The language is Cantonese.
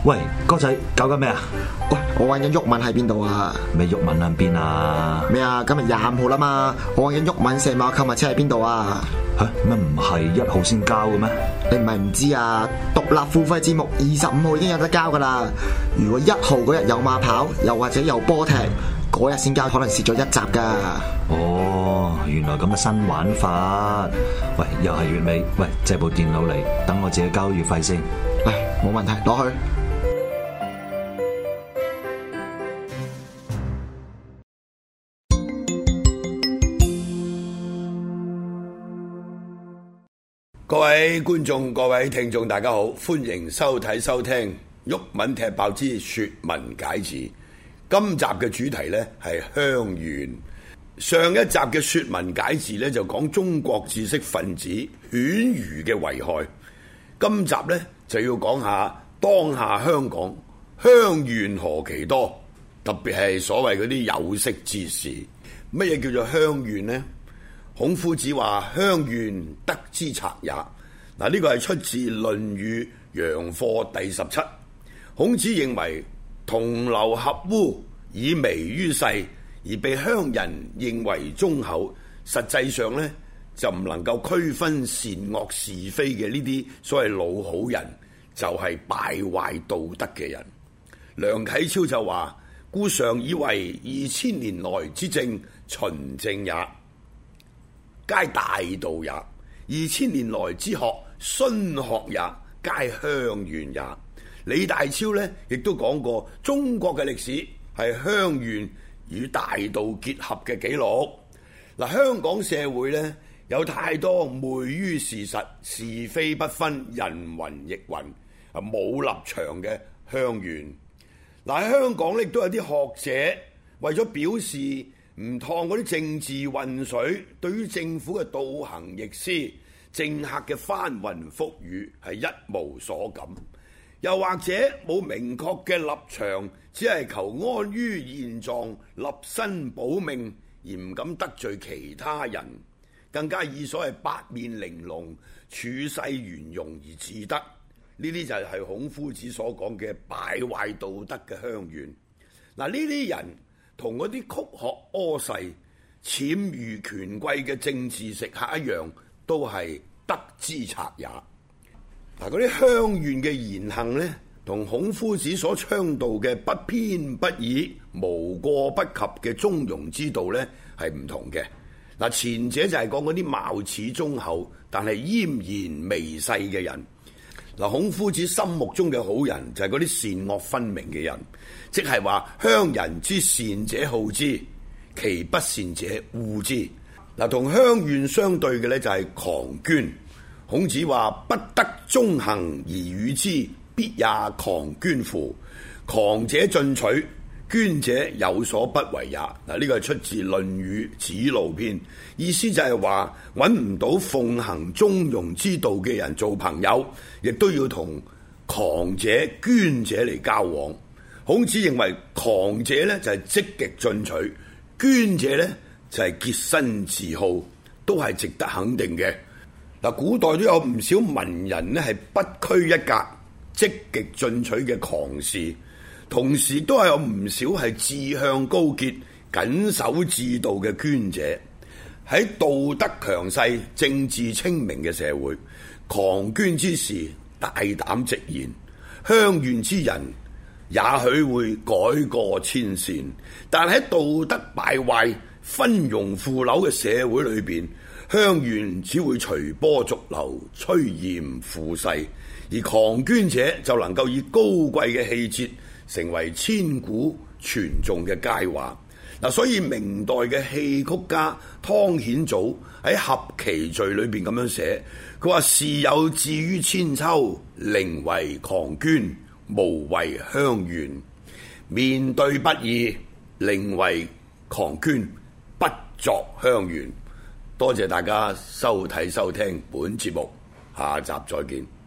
喂，哥仔，搞緊咩啊？ 喂，我揾緊毓民喺邊度啊？ 咩毓民喺邊啊？ 咩啊？今日25號啦嘛，我揾緊毓民石馬購物車喺邊度啊？ 吓，乜唔係1號先交嘅咩？ 你唔係唔知啊？獨立付費節目25號已經有得交噶啦。如果1號嗰日有馬跑，又或者有波踢，嗰日先交，可能蝕咗一集噶。 哦，原來咁嘅新玩法。喂，又係月尾，喂，借部電腦嚟，等我自己交月費先。 唉，冇問題，攞去。 各位觀眾、各位聽眾，大家好，歡迎收睇收聽毓民踢爆之說文解字。今集嘅主題呢係鄉願。上一集嘅說文解字呢就講中國知識分子犬儒嘅危害。今集呢就要講下當下香港鄉願何其多，特別係所謂嗰啲有識之士。乜嘢叫做鄉願呢？孔夫子話：鄉願，德之賊也。嗱，呢個係出自《論語陽貨》第17。孔子認為同流合污，以微於世，而被鄉人認為忠厚，實際上呢，就唔能夠區分善惡是非嘅呢啲所謂老好人，就係敗壞道德嘅人。梁啟超就話：故常以為2000年來之政，循政也，皆大道也；2000年來之學，荀學也，皆鄉願也。李大釗呢亦都講過，中國嘅歷史係鄉願與大道結合嘅記錄。嗱，香港社會呢，有太多昧於事實、是非不分、人云亦云、冇立場嘅鄉願。嗱，喺香港亦都有啲學者為咗表示唔趟嗰啲政治渾水，對於政府嘅倒行逆施、政客嘅翻雲覆雨係一無所感，又或者冇明確嘅立場，只係求安於現狀、立身保命，而唔敢得罪其他人，更加以所謂八面玲瓏、處世圓融而自得。呢啲就係孔夫子所講嘅敗壞道德嘅鄉願。嗱，呢啲人同嗰啲曲學阿世、僭越權貴嘅政治食客一樣，都係德之賊也。嗱，嗰啲鄉願嘅言行呢，同孔夫子所倡導嘅不偏不倚、無過不及嘅中庸之道呢，係唔同嘅。嗱，前者就係講嗰啲貌似忠厚，但係奄然微細嘅人。嗱，孔夫子心目中嘅好人就係嗰啲善惡分明嘅人，即係話鄉人之善者好之，其不善者惡之。嗱，同鄉願相對嘅呢，就係狂捐。孔子話：不得中行而與之，必也狂捐乎？狂者進取，捐者有所不為也。嗱，呢個係出自《論語子路篇》，意思就係話揾唔到奉行中庸之道嘅人做朋友，亦都要同狂者、捐者嚟交往。孔子認為狂者呢就係積極進取，捐者呢就係潔身自好，都係值得肯定嘅。嗱，古代都有唔少文人呢係不拘一格、積極進取嘅狂士，同時都係有唔少係志向高潔、謹守志道嘅捐者。喺道德強勢、政治清明嘅社會，狂捐之士大膽直言，鄉願之人也許會改過遷善，但喺道德敗壞、分庸腐朽嘅社會裏邊，鄉願只會隨波逐流、趨炎附勢，而狂捐者就能夠以高貴嘅氣節成為千古傳頌嘅佳話。嗱，所以明代嘅戲曲家湯顯祖喺《合奇序》裏邊咁樣寫，佢話：士有志於千秋，寧為狂捐，無為鄉願。面對不義，寧為狂捐，不作鄉願。多謝大家收睇收聽本節目，下集再見。